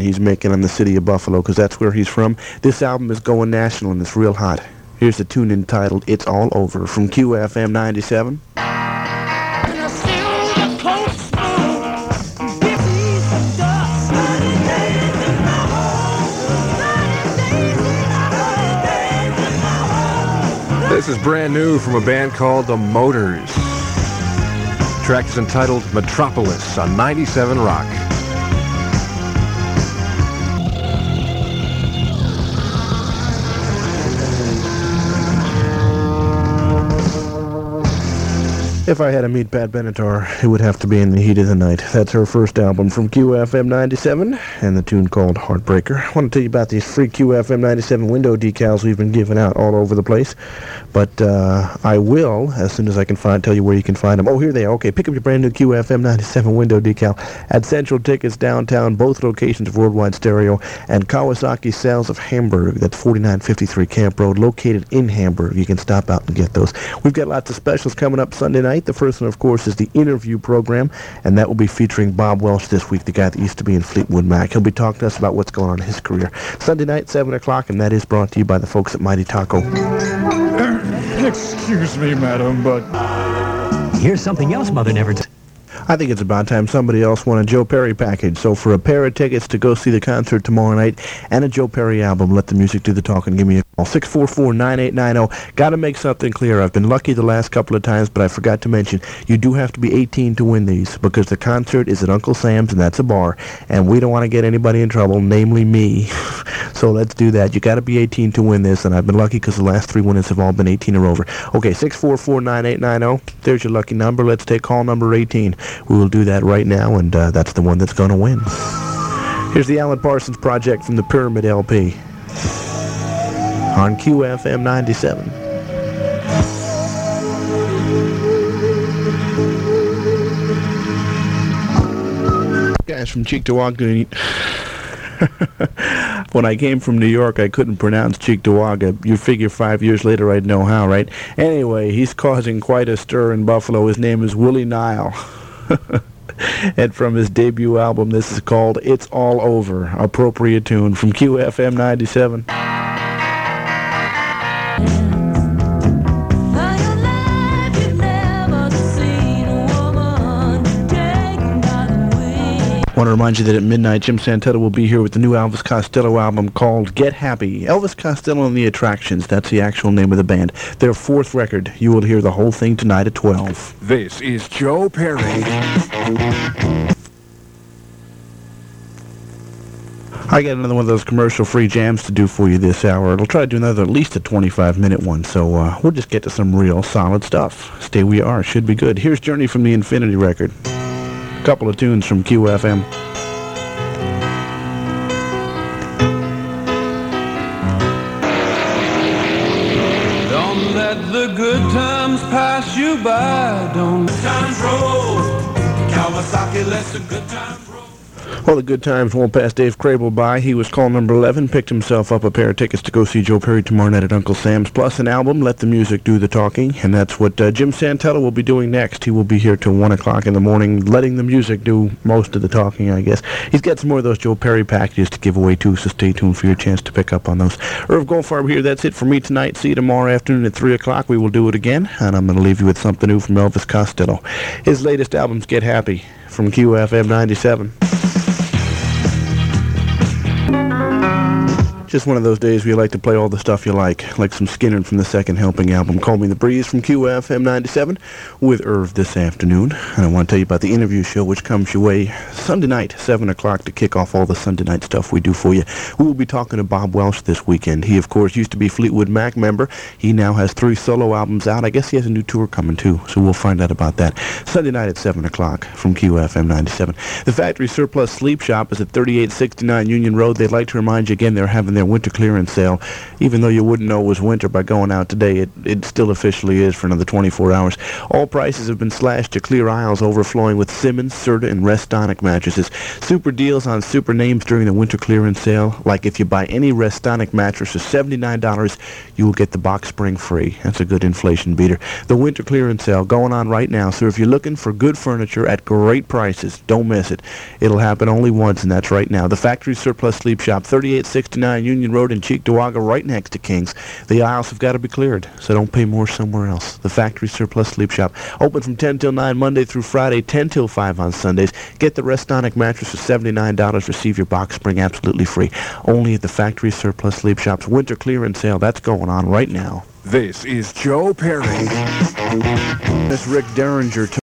he's making on the city of Buffalo, because that's where he's from. This album is going national, and it's real hot. Here's the tune entitled It's All Over from QFM 97. This is brand new from a band called The Motors. The track is entitled Metropolis on 97 Rock. If I had to meet Pat Benatar, it would have to be In the Heat of the Night. That's her first album from QFM 97, and the tune called Heartbreaker. I want to tell you about these free QFM 97 window decals we've been giving out all over the place, but I will, as soon as I can tell you where you can find them. Oh, here they are. Okay, pick up your brand new QFM 97 window decal at Central Tickets downtown, both locations of Worldwide Stereo, and Kawasaki Sales of Hamburg. That's 4953 Camp Road, located in Hamburg. You can stop out and get those. We've got lots of specials coming up Sunday night. The first one, of course, is the interview program, and that will be featuring Bob Welch this week, the guy that used to be in Fleetwood Mac. He'll be talking to us about what's going on in his career. Sunday night, 7 o'clock, and that is brought to you by the folks at Mighty Taco. Excuse me, madam, but... Here's something else Mother never did. I think it's about time somebody else won a Joe Perry package. So for a pair of tickets to go see the concert tomorrow night and a Joe Perry album, let the music do the talking. Give me a call. 644-9890. Got to make something clear. I've been lucky the last couple of times, but I forgot to mention, you do have to be 18 to win these, because the concert is at Uncle Sam's, and that's a bar, and we don't want to get anybody in trouble, namely me. So let's do that. You got to be 18 to win this, and I've been lucky because the last 3 winners have all been 18 or over. Okay, 644-9890. There's your lucky number. Let's take call number 18. We will do that right now, and that's the one that's going to win. Here's the Alan Parsons Project from the Pyramid LP on QFM 97. Guys from Cheektowaga. When I came from New York, I couldn't pronounce Cheektowaga. You figure 5 years later I'd know how, right? Anyway, he's causing quite a stir in Buffalo. His name is Willie Nile. And from his debut album, this is called It's All Over. Appropriate tune from QFM 97. I want to remind you that at midnight, Jim Santetta will be here with the new Elvis Costello album called Get Happy. Elvis Costello and the Attractions, that's the actual name of the band. Their 4th record. You will hear the whole thing tonight at 12. This is Joe Perry. I got another one of those commercial-free jams to do for you this hour. I'll try to do another, at least a 25-minute one, so we'll just get to some real solid stuff. Stay where you are. Should be good. Here's Journey from the Infinity record. Couple of tunes from QFM. Don't let the good times pass you by. Don't let times roll. Kawasaki lets the good times roll. Well, the good times won't pass Dave Crable by. He was call number 11, picked himself up a pair of tickets to go see Joe Perry tomorrow night at Uncle Sam's, plus an album, Let the Music Do the Talking, and that's what Jim Santella will be doing next. He will be here till 1 o'clock in the morning, letting the music do most of the talking, I guess. He's got some more of those Joe Perry packages to give away, too, so stay tuned for your chance to pick up on those. Irv Goldfarb here. That's it for me tonight. See you tomorrow afternoon at 3 o'clock. We will do it again, and I'm going to leave you with something new from Elvis Costello. His latest album's Get Happy from QFM 97. Just one of those days where you like to play all the stuff you like some Skinner from the Second Helping album. Call Me the Breeze from QFM 97 with Irv this afternoon. And I want to tell you about the interview show, which comes your way Sunday night, 7 o'clock, to kick off all the Sunday night stuff we do for you. We will be talking to Bob Welch this weekend. He, of course, used to be Fleetwood Mac member. He now has 3 solo albums out. I guess he has a new tour coming, too, so we'll find out about that. Sunday night at 7 o'clock from QFM 97. The Factory Surplus Sleep Shop is at 3869 Union Road. They'd like to remind you again they're having their winter clearance sale. Even though you wouldn't know it was winter by going out today, it still officially is for another 24 hours. All prices have been slashed to clear aisles overflowing with Simmons, Serta, and Restonic mattresses. Super deals on super names during the winter clearance sale. Like if you buy any Restonic mattress for $79, you will get the box spring free. That's a good inflation beater. The winter clearance sale going on right now, so if you're looking for good furniture at great prices, don't miss it. It'll happen only once, and that's right now. The Factory Surplus Sleep Shop, 3869 Union Road in Cheektowaga, right next to King's. The aisles have got to be cleared, so don't pay more somewhere else. The Factory Surplus Sleep Shop, open from 10 till 9 Monday through Friday, 10 till 5 on Sundays. Get the Restonic mattress for $79. Receive your box spring absolutely free. Only at the Factory Surplus Sleep Shop's winter clearance sale. That's going on right now. This is Joe Perry. This Rick Derringer